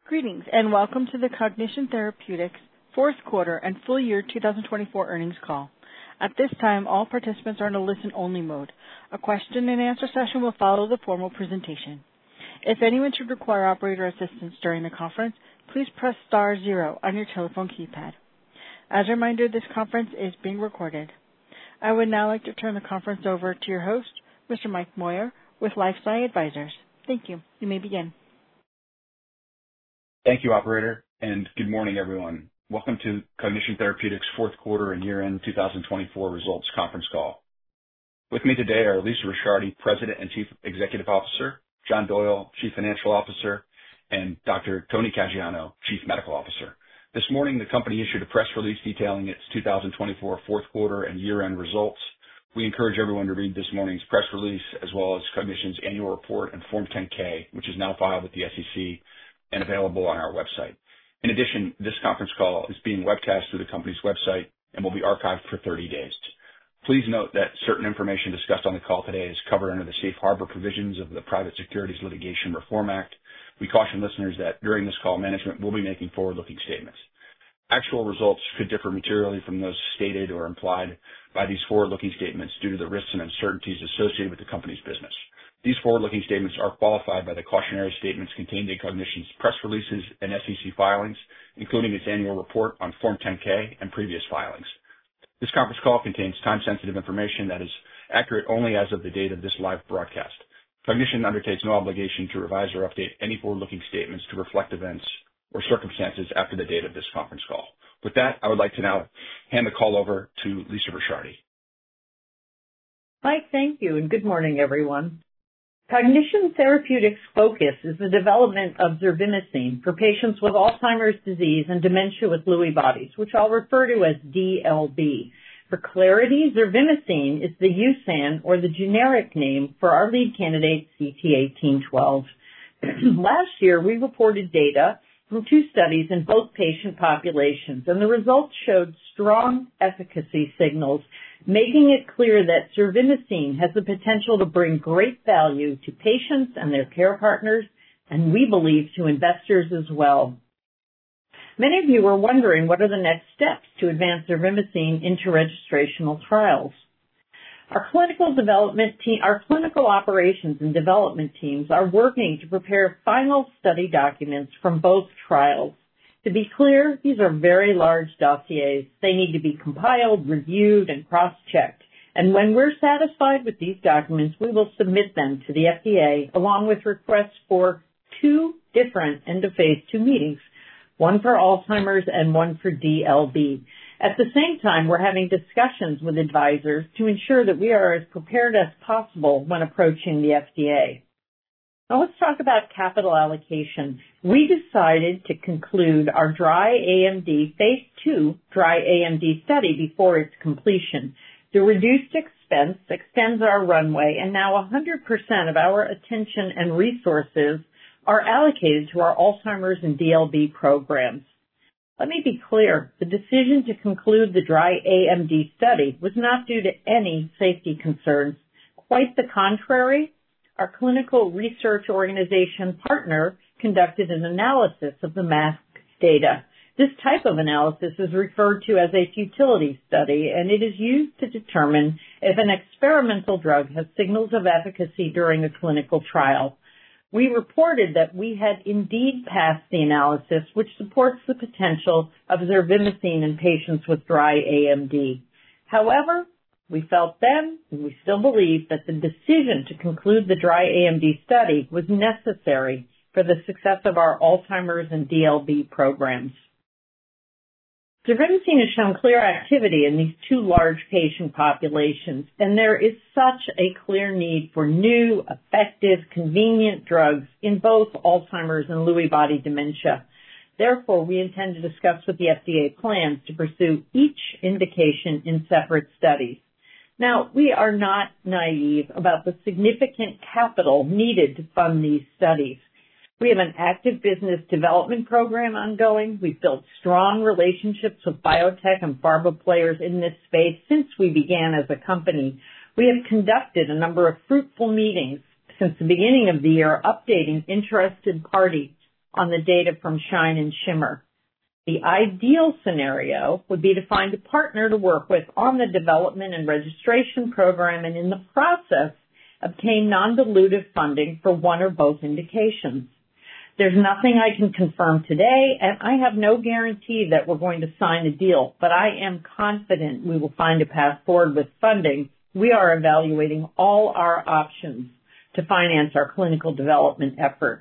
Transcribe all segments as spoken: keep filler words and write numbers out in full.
Greetings, and welcome to the Cognition Therapeutics fourth quarter and full year two thousand twenty-four earnings call. At this time, all participants are in a listen-only mode. A question-and-answer session will follow the formal presentation. If anyone should require operator assistance during the conference, please press star zero on your telephone keypad. As a reminder, this conference is being recorded. I would now like to turn the conference over to your host, Mister Mike Moyer, with LifeSci Advisors. Thank you. You may begin. Thank you, operator, and good morning, everyone. Welcome to Cognition Therapeutics' fourth quarter and year-end two thousand twenty-four results conference call. With me today are Lisa Ricciardi, President and Chief Executive Officer, John Doyle, Chief Financial Officer, and Doctor Tony Caggiano, Chief Medical Officer. This morning, the company issued a press release detailing its two thousand twenty-four fourth quarter and year-end results. We encourage everyone to read this morning's press release, as well as Cognition's annual report and Form ten K, which is now filed with the S E C and available on our website. In addition, this conference call is being webcast through the company's website and will be archived for thirty days. Please note that certain information discussed on the call today is covered under the safe harbor provisions of the Private Securities Litigation Reform Act. We caution listeners that during this call, management will be making forward-looking statements. Actual results could differ materially from those stated or implied by these forward-looking statements due to the risks and uncertainties associated with the company's business. These forward-looking statements are qualified by the cautionary statements contained in Cognition's press releases and S E C filings, including its annual report on Form ten K and previous filings. This conference call contains time-sensitive information that is accurate only as of the date of this live broadcast. Cognition undertakes no obligation to revise or update any forward-looking statements to reflect events or circumstances after the date of this conference call. With that, I would like to now hand the call over to Lisa Ricciardi. Mike, thank you, and good morning, everyone. Cognition Therapeutics' focus is the development of zervimesine for patients with Alzheimer's disease and dementia with Lewy bodies, which I'll refer to as D L B. For clarity, zervimesine is the U S A N, or the generic name, for our lead candidate, C T eighteen twelve. Last year, we reported data from two studies in both patient populations, and the results showed strong efficacy signals, making it clear that zervimesine has the potential to bring great value to patients and their care partners, and we believe to investors as well. Many of you are wondering what are the next steps to advance zervimesine into registrational trials. Our clinical development team, our clinical operations and development teams are working to prepare final study documents from both trials. To be clear, these are very large dossiers. They need to be compiled, reviewed, and cross-checked. And when we're satisfied with these documents, we will submit them to the F D A, along with requests for two different end-of-phase two meetings, one for Alzheimer's and one for D L B. At the same time, we're having discussions with advisors to ensure that we are as prepared as possible when approaching the F D A. Now let's talk about capital allocation. We decided to conclude our dry A M D phase two dry A M D study before its completion. The reduced expense extends our runway, and now one hundred percent of our attention and resources are allocated to our Alzheimer's and D L B programs. Let me be clear, the decision to conclude the dry A M D study was not due to any safety concerns. Quite the contrary, our clinical research organization partner conducted an analysis of the masked data. This type of analysis is referred to as a futility study, and it is used to determine if an experimental drug has signals of efficacy during a clinical trial. We reported that we had indeed passed the analysis, which supports the potential of zervimesine in patients with dry A M D. However, we felt then, and we still believe, that the decision to conclude the dry A M D study was necessary for the success of our Alzheimer's and D L B programs. Zervimesine has shown clear activity in these two large patient populations, and there is such a clear need for new, effective, convenient drugs in both Alzheimer's and Lewy body dementia. Therefore, we intend to discuss with the F D A plans to pursue each indication in separate studies. Now, we are not naive about the significant capital needed to fund these studies. We have an active business development program ongoing. We've built strong relationships with biotech and pharma players in this space since we began as a company. We have conducted a number of fruitful meetings since the beginning of the year, updating interested parties on the data from SHINE and SHIMMER. The ideal scenario would be to find a partner to work with on the development and registration program and in the process obtain non-dilutive funding for one or both indications. There's nothing I can confirm today, and I have no guarantee that we're going to sign a deal, but I am confident we will find a path forward with funding. We are evaluating all our options to finance our clinical development efforts.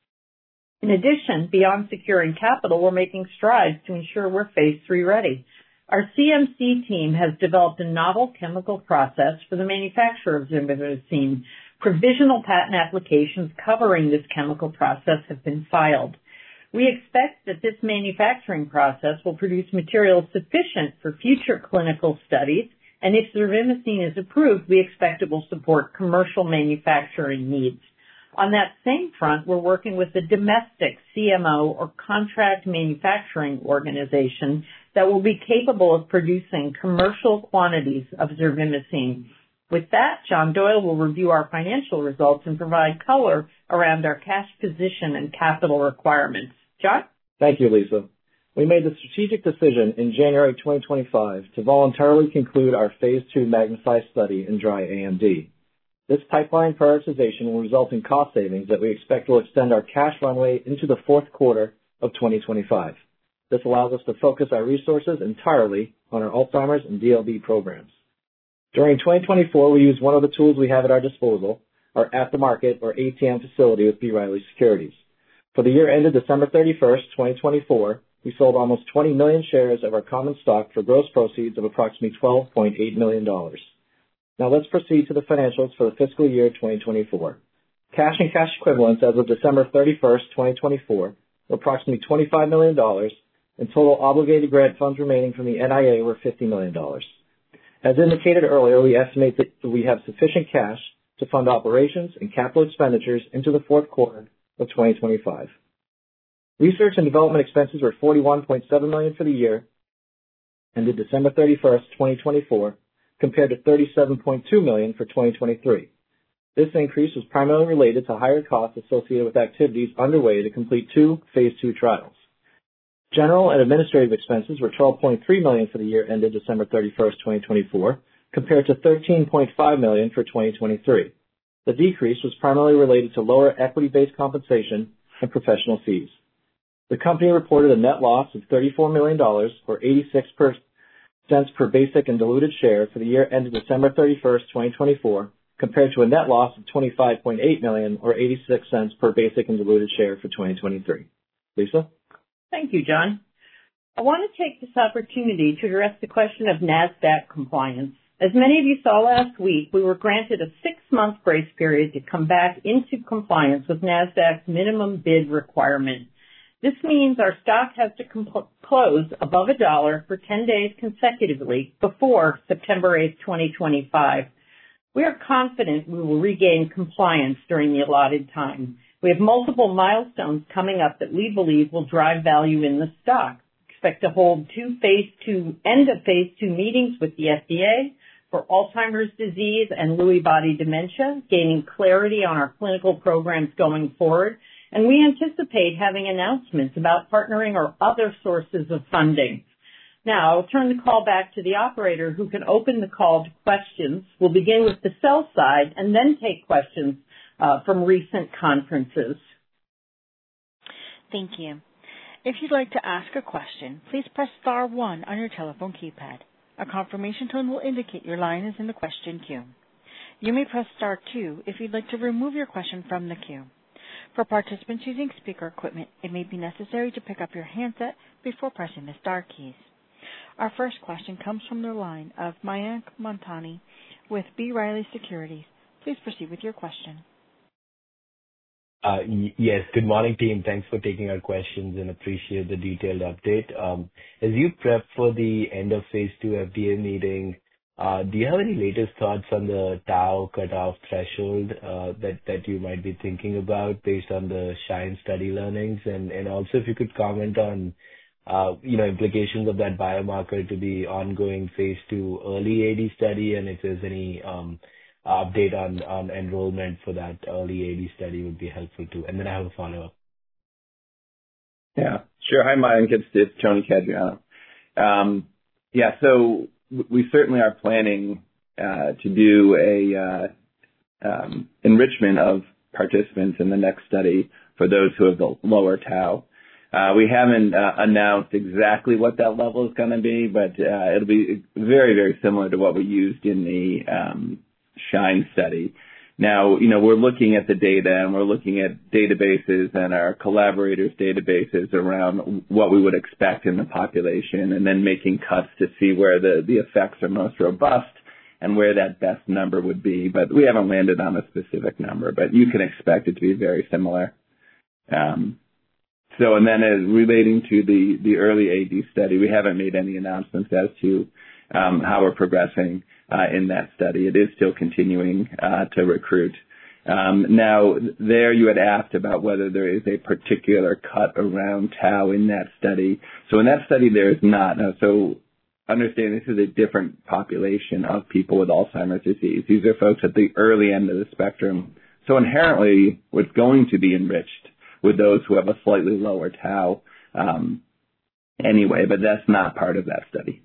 In addition, beyond securing capital, we're making strides to ensure we're phase three ready. Our C M C team has developed a novel chemical process for the manufacture of zervimesine. Provisional patent applications covering this chemical process have been filed. We expect that this manufacturing process will produce materials sufficient for future clinical studies, and if zervimesine is approved, we expect it will support commercial manufacturing needs. On that same front, we're working with a domestic C M O or contract manufacturing organization that will be capable of producing commercial quantities of zervimesine. With that, John Doyle will review our financial results and provide color around our cash position and capital requirements. John? Thank you, Lisa. We made the strategic decision in January twenty twenty-five to voluntarily conclude our phase two MAGNIFY study in dry A M D. This pipeline prioritization will result in cost savings that we expect will extend our cash runway into the fourth quarter of twenty twenty-five. This allows us to focus our resources entirely on our Alzheimer's and D L B programs. During twenty twenty-four, we used one of the tools we have at our disposal, our at-the-market or A T M facility with B. Riley Securities. For the year ended December thirty-first, twenty twenty-four, we sold almost twenty million shares of our common stock for gross proceeds of approximately twelve point eight million dollars. Now let's proceed to the financials for the fiscal year twenty twenty-four. Cash and cash equivalents as of December thirty-first, twenty twenty-four were approximately twenty-five million dollars, and total obligated grant funds remaining from the N I A were fifty million dollars. As indicated earlier, we estimate that we have sufficient cash to fund operations and capital expenditures into the fourth quarter of twenty twenty-five. Research and development expenses were forty-one point seven million dollars for the year ended December thirty-first, twenty twenty-four, compared to thirty-seven point two million dollars for twenty twenty-three. This increase was primarily related to higher costs associated with activities underway to complete two phase two trials. General and administrative expenses were twelve point three million dollars for the year ended December thirty-first, twenty twenty-four, compared to thirteen point five million dollars for twenty twenty-three. The decrease was primarily related to lower equity-based compensation and professional fees. The company reported a net loss of thirty-four million dollars, or eighty-six cents per basic and diluted share for the year ended December thirty-first, twenty twenty-four, compared to a net loss of twenty-five point eight million dollars, or eighty-six cents per basic and diluted share for twenty twenty-three. Lisa? Thank you, John. I want to take this opportunity to address the question of NASDAQ compliance. As many of you saw last week, we were granted a six-month grace period to come back into compliance with NASDAQ's minimum bid requirement. This means our stock has to comp- close above a dollar for ten days consecutively before September eighth, twenty twenty-five. We are confident we will regain compliance during the allotted time. We have multiple milestones coming up that we believe will drive value in the stock. Expect to hold two phase two, end of phase two meetings with the F D A for Alzheimer's disease and Lewy body dementia, gaining clarity on our clinical programs going forward. And we anticipate having announcements about partnering or other sources of funding. Now, I'll turn the call back to the operator who can open the call to questions. We'll begin with the sell side and then take questions uh, from recent conferences. Thank you. If you'd like to ask a question, please press star one on your telephone keypad. A confirmation tone will indicate your line is in the question queue. You may press star two if you'd like to remove your question from the queue. For participants using speaker equipment, it may be necessary to pick up your handset before pressing the star keys. Our first question comes from the line of Mayank Mamtani with B. Riley Securities. Please proceed with your question. Uh, y- yes, good morning, team. Thanks for taking our questions and appreciate the detailed update. Um, as you prep for the end of phase two F D A meeting, uh, do you have any latest thoughts on the tau cutoff threshold uh, that, that you might be thinking about based on the SHINE study learnings? And, and also if you could comment on uh, you know, implications of that biomarker to the ongoing phase two early A D study, and if there's any um, update on, on enrollment for that early A D study would be helpful too. And then I have a follow-up. Yeah, sure. Hi, Mayank. It's, it's Tony Caggiano. Um, yeah, so we certainly are planning uh, to do a uh, um, enrichment of participants in the next study for those who have the lower tau. Uh, we haven't uh, announced exactly what that level is going to be, but uh, it'll be very, very similar to what we used in the um, SHINE study. Now, you know, we're looking at the data and we're looking at databases and our collaborators' databases around what we would expect in the population and then making cuts to see where the, the effects are most robust and where that best number would be. But we haven't landed on a specific number, but you can expect it to be very similar. Um, So, and then as relating to the, the early A D study, we haven't made any announcements as to um, how we're progressing uh, in that study. It is still continuing uh, to recruit. Um, now, there you had asked about whether there is a particular cut around tau in that study. So in that study, there is not. Now, so understand this is a different population of people with Alzheimer's disease. These are folks at the early end of the spectrum. So inherently, what's going to be enriched with those who have a slightly lower tau um, anyway, but that's not part of that study.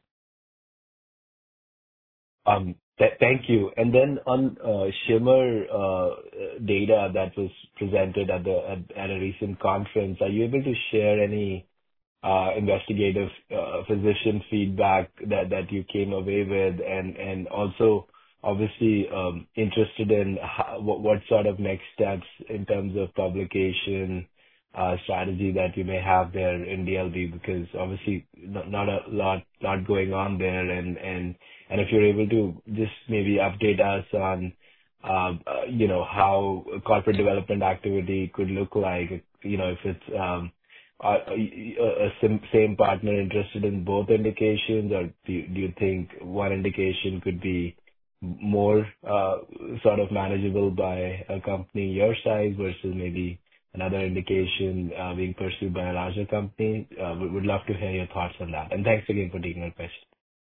Um, th- thank you. And then on uh, SHIMMER uh, data that was presented at, the, at, at a recent conference, are you able to share any uh, investigative uh, physician feedback that, that you came away with, and, and also obviously um, interested in how, what, what sort of next steps in terms of publication uh, strategy that you may have there in D L B, because obviously not, not a lot lot going on there, and, and and if you're able to just maybe update us on um, uh, you know how corporate development activity could look like, you know if it's um, a, a, a same partner interested in both indications, or do you, do you think one indication could be more uh, sort of manageable by a company your size versus maybe another indication uh, being pursued by a larger company? Uh, we would love to hear your thoughts on that. And thanks again for taking our question.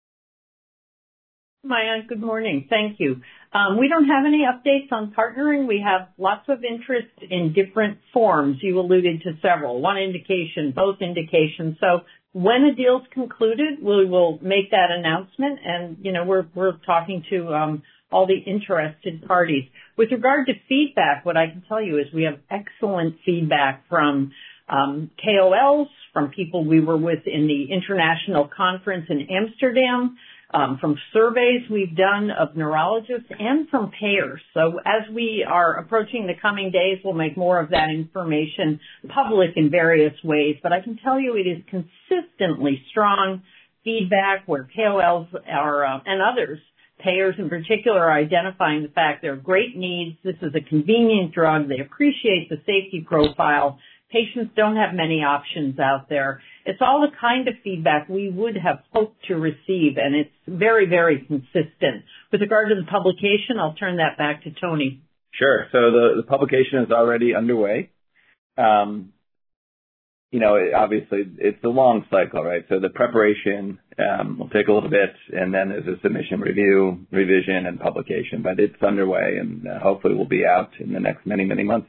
Mayank, good morning. Thank you. Um, we don't have any updates on partnering. We have lots of interest in different forms. You alluded to several, one indication, both indications. So when a deal's concluded, we will make that announcement, and, you know, we're, we're talking to um, all the interested parties. With regard to feedback, what I can tell you is we have excellent feedback from um, K O Ls, from people we were with in the international conference in Amsterdam, Um, from surveys we've done of neurologists, and from payers. So as we are approaching the coming days, we'll make more of that information public in various ways. But I can tell you it is consistently strong feedback where K O Ls are, uh, and others, payers in particular, are identifying the fact there are great needs. This is a convenient drug. They appreciate the safety profile. Patients don't have many options out there. It's all the kind of feedback we would have hoped to receive, and it's very, very consistent. With regard to the publication, I'll turn that back to Tony. Sure. So the, the publication is already underway. Um, you know, it, obviously it's a long cycle, right? So the preparation um, will take a little bit, and then there's a submission review, revision, and publication. But it's underway, and uh, hopefully will be out in the next many, many months.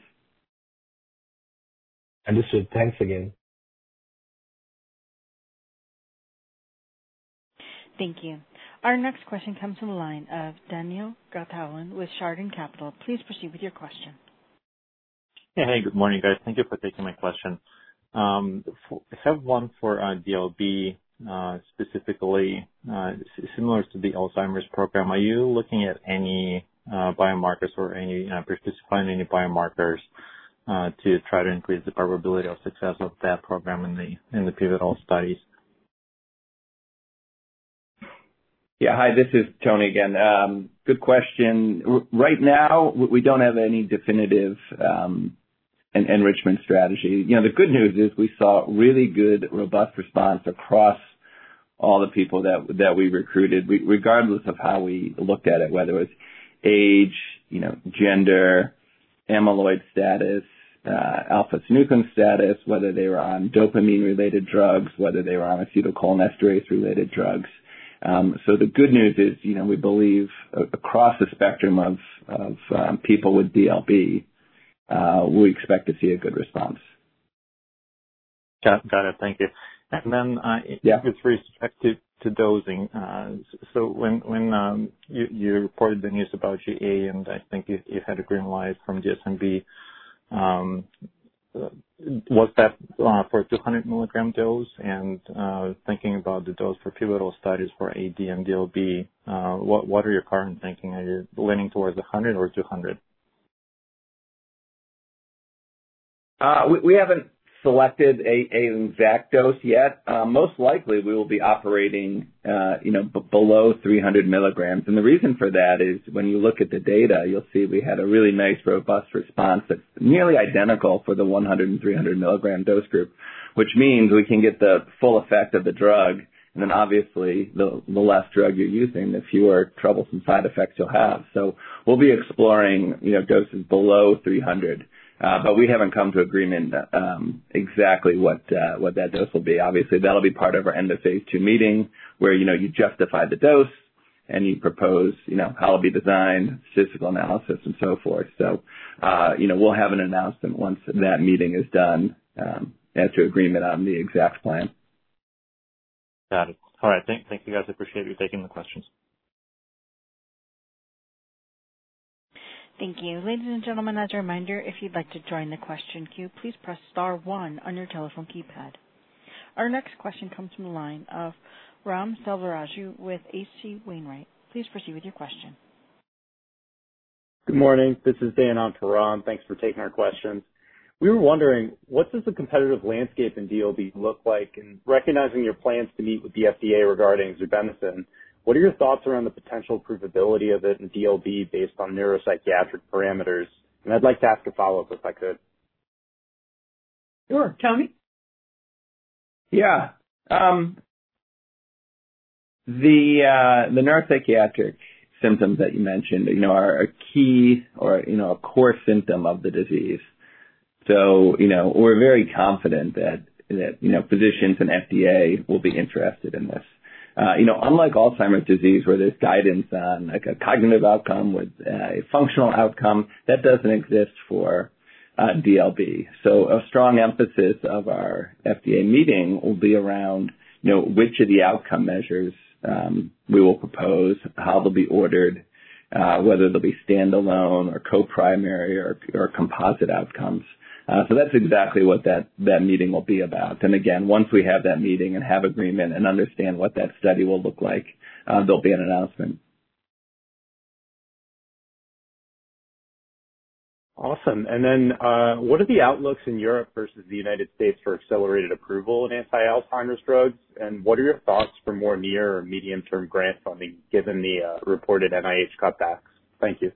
Understood. Thanks again. Thank you. Our next question comes from the line of Daniil Gataulin with Chardan Capital. Please proceed with your question. Yeah, hey, good morning, guys. Thank you for taking my question. Um, for, I have one for uh, D L B, uh, specifically uh, similar to the Alzheimer's program. Are you looking at any uh, biomarkers or any uh, participating in any biomarkers uh, to try to increase the probability of success of that program in the in the pivotal studies? Yeah, hi, this is Tony again. Um, good question. R- right now, we don't have any definitive um, en- enrichment strategy. You know, the good news is we saw really good, robust response across all the people that that we recruited, we, regardless of how we looked at it, whether it was age, you know, gender, amyloid status, uh, alpha-synuclein status, whether they were on dopamine-related drugs, whether they were on acetylcholinesterase-related drugs. Um, so the good news is, you know, we believe uh, across the spectrum of, of um, people with D L B, uh, we expect to see a good response. Got, got it. Thank you. And then uh, Yeah. with respect to, to dosing, uh, so when when um, you, you reported the news about G A, and I think you, you had a green light from D S M B, um, was that uh, for a two hundred milligram dose? And uh, thinking about the dose for pivotal studies for A D and D L B, uh, what what are your current thinking? Are you leaning towards one hundred or two hundred? Uh, we, we haven't selected a, a exact dose yet. Uh, most likely we will be operating, uh, you know, b- below three hundred milligrams. And the reason for that is when you look at the data, you'll see we had a really nice, robust response that's nearly identical for the one hundred and three hundred milligram dose group, which means we can get the full effect of the drug. And then obviously the, the less drug you're using, the fewer troublesome side effects you'll have. So we'll be exploring, you know, doses below three hundred. Uh, but we haven't come to agreement um, exactly what uh, what that dose will be. Obviously, that'll be part of our end of phase two meeting, where you know you justify the dose and you propose you know how it'll be designed, statistical analysis, and so forth. So uh, you know we'll have an announcement once that meeting is done um, as to agreement on the exact plan. Got it. All right. Thank, thank you guys. I appreciate you taking the questions. Thank you. Ladies and gentlemen, as a reminder, if you'd like to join the question queue, please press star one on your telephone keypad. Our next question comes from the line of Ram Selvaraju with H C Wainwright. Please proceed with your question. Good morning. This is Dan on for Ram. Thanks for taking our questions. We were wondering, what does the competitive landscape in D L B look like? And recognizing your plans to meet with the F D A regarding zervimesine, what are your thoughts around the potential provability of it in D L B based on neuropsychiatric parameters? And I'd like to ask a follow-up if I could. Sure. Tony? Yeah. Um, the uh, the neuropsychiatric symptoms that you mentioned, you know, are a key or, you know, a core symptom of the disease. So, you know, we're very confident that, that you know, physicians and F D A will be interested in this. Uh, you know, unlike Alzheimer's disease where there's guidance on like a cognitive outcome with a functional outcome, that doesn't exist for uh, D L B. So a strong emphasis of our F D A meeting will be around, you know, which of the outcome measures um, we will propose, how they'll be ordered, uh, whether they'll be standalone or co-primary or, or composite outcomes. Uh, so that's exactly what that, that meeting will be about. And again, once we have that meeting and have agreement and understand what that study will look like, uh, there'll be an announcement. Awesome. And then uh, what are the outlooks in Europe versus the United States for accelerated approval in anti-Alzheimer's drugs? And what are your thoughts for more near or medium-term grant funding given the uh, reported N I H cutbacks? Thank you.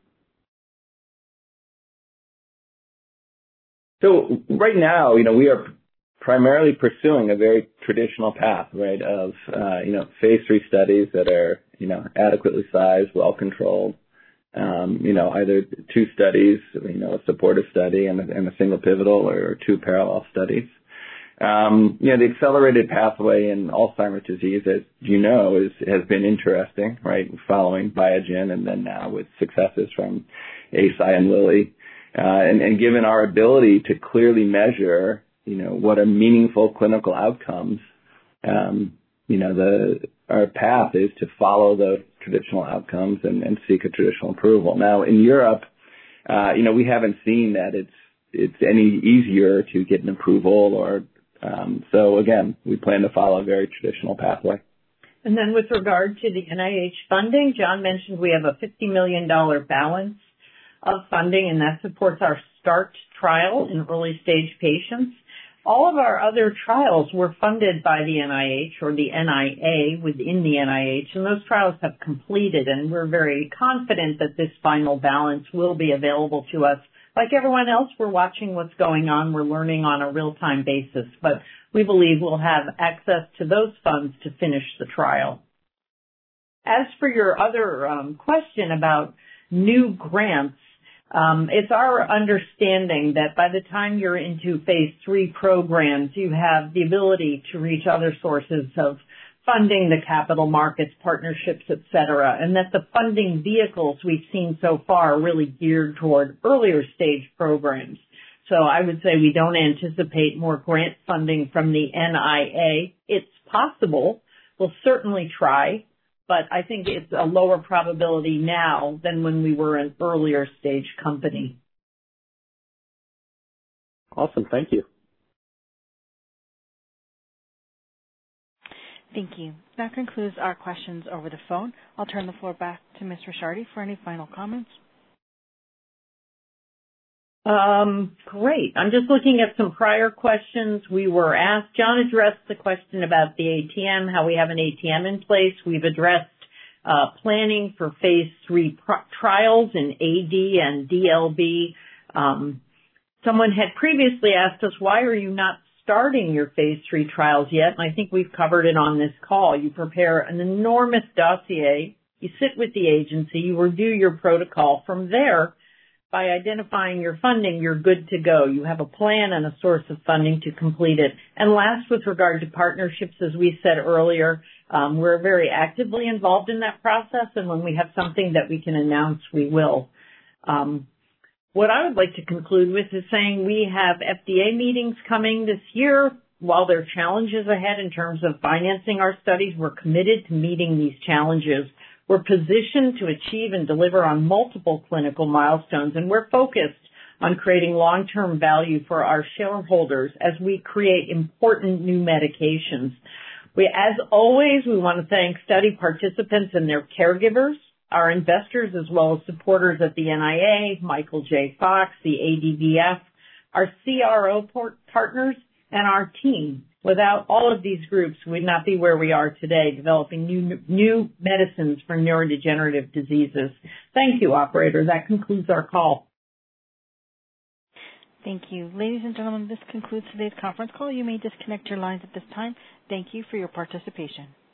So right now, you know, we are primarily pursuing a very traditional path, right, of, uh, you know, phase three studies that are, you know, adequately sized, well controlled, um, you know, either two studies, you know, a supportive study and a, and a single pivotal or two parallel studies. Um, you know, the accelerated pathway in Alzheimer's disease, as you know, is, has been interesting, right, following Biogen and then now with successes from Eisai and Lilly. Uh, and, and given our ability to clearly measure, you know, what are meaningful clinical outcomes, um, you know, the our path is to follow those traditional outcomes and, and seek a traditional approval. Now, in Europe, uh, you know, we haven't seen that it's it's any easier to get an approval, or um, so again, we plan to follow a very traditional pathway. And then with regard to the N I H funding, John mentioned we have a fifty million dollars balance of funding, and that supports our START trial in early-stage patients. All of our other trials were funded by the N I H or the N I A within the N I H, and those trials have completed, and we're very confident that this final balance will be available to us. Like everyone else, we're watching what's going on. We're learning on a real-time basis, but we believe we'll have access to those funds to finish the trial. As for your other um, question about new grants, Um, it's our understanding that by the time you're into phase three programs, you have the ability to reach other sources of funding, the capital markets, partnerships, et cetera, and that the funding vehicles we've seen so far are really geared toward earlier stage programs. So I would say we don't anticipate more grant funding from the N I A. It's possible. We'll certainly try, but I think it's a lower probability now than when we were an earlier stage company. Awesome. Thank you. Thank you. That concludes our questions over the phone. I'll turn the floor back to Miz Ricciardi for any final comments. Um, great. I'm just looking at some prior questions we were asked. John addressed the question about the A T M, how we have an A T M in place. We've addressed uh, planning for phase three pro- trials in A D and D L B. Um, someone had previously asked us, why are you not starting your phase three trials yet? And I think we've covered it on this call. You prepare an enormous dossier. You sit with the agency. You review your protocol. From there, by identifying your funding, you're good to go. You have a plan and a source of funding to complete it. And last, with regard to partnerships, as we said earlier, um, we're very actively involved in that process, and when we have something that we can announce, we will. Um, what I would like to conclude with is saying we have F D A meetings coming this year. While there are challenges ahead in terms of financing our studies, we're committed to meeting these challenges. We're positioned to achieve and deliver on multiple clinical milestones, and we're focused on creating long-term value for our shareholders as we create important new medications. We, as always, we want to thank study participants and their caregivers, our investors, as well as supporters at the N I A, Michael J. Fox, the A D V F, our C R O partners, and our team. Without all of these groups, we'd not be where we are today, developing new new medicines for neurodegenerative diseases. Thank you, operator. That concludes our call. Thank you. Ladies and gentlemen, this concludes today's conference call. You may disconnect your lines at this time. Thank you for your participation.